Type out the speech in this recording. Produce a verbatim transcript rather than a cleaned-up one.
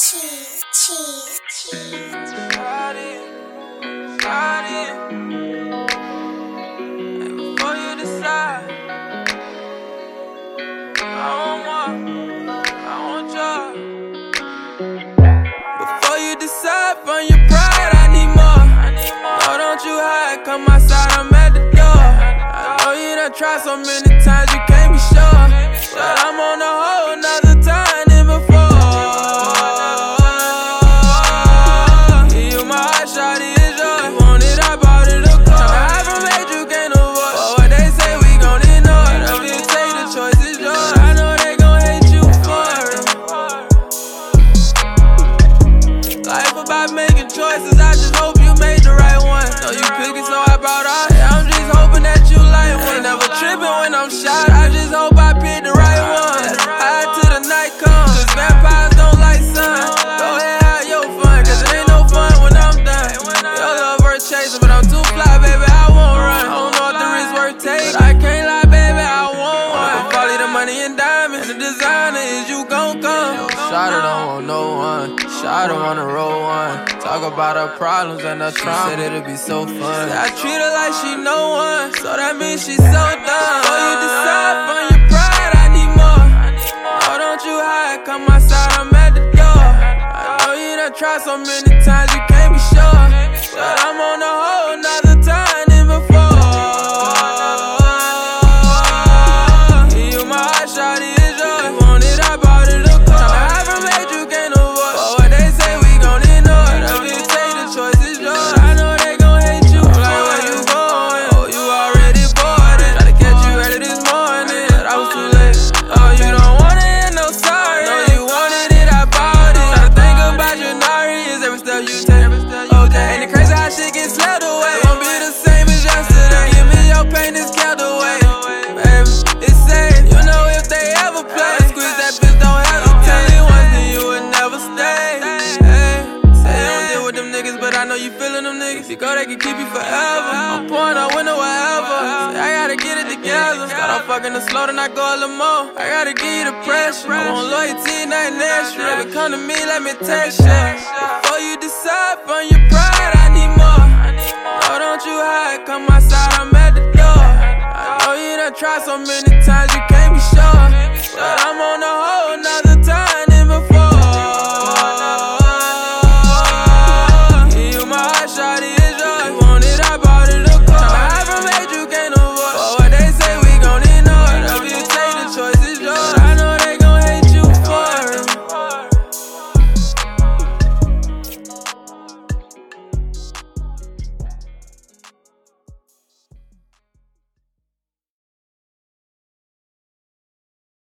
cheese, cheese, cheese. Started, started. And before you decide, I want more, I want you. Before you decide from your pride, I need more. No, don't you hide, come outside, I'm at the door. I know you done tried so many times, you can't be sure, but I'm on a whole nother time than before. About making choices, I just hope you made the right one. Know you picky, so I brought out. I'm just hoping that you like one. Ain't never tripping when I'm shot, I just hope I picked the right one. High till the night comes, cause vampires don't like sun. Go ahead, have your fun, cause it ain't no fun when I'm done. Your love worth chasing, but I'm too fly, baby, I won't run. I don't know if the risk worth taking, but I can't lie, baby, I won't run. Follow the money and diamonds, and the designer is you gon' come. Shawty don't want no one, Shawty wanna roll one. Talk about her problems and her trauma, said it'll be so fun. I treat her like she no one, so that means she's so dumb. So you decide from your pride, I need more. Oh, don't you hide, come outside, I'm at the door. I know you done tried so many times, you can't be sure, but I'm on a whole nother time than before. You my heart, shawty, is yours. You want it, I bought it, of course. However made you can't avoid, but what they say we gon' ignore. If you take the choice, it's yours. I know they gon' hate you. I'm like, where you going? Oh, you already boarded. Try to catch you early this morning, but I was too late. Oh, you don't wanna hear no sorry. No, you wanted it, I bought it. Try to think about your Nari, is every step you take. Oh, ain't it crazy how shit gets slept away? It won't be the same as yesterday. Give me your pain, it's kept away. Baby, it's safe. You know if they ever play, squeeze that bitch, don't hesitate. Once then you would never stay. Hey, say you don't deal with them niggas, but I know you feeling them niggas. You go, they can keep you forever. I'm pouring out window wherever. Say I gotta get it together. Start off fucking the slow, then I go a little more. I gotta give you the pressure. I want loyalty, nothing extra. Baby, come to me, let me text you. Before you decide from your pride, I need more. No, don't you hide, come outside, I'm at the door. I know you done tried so many times, you can't be sure, but I'm on the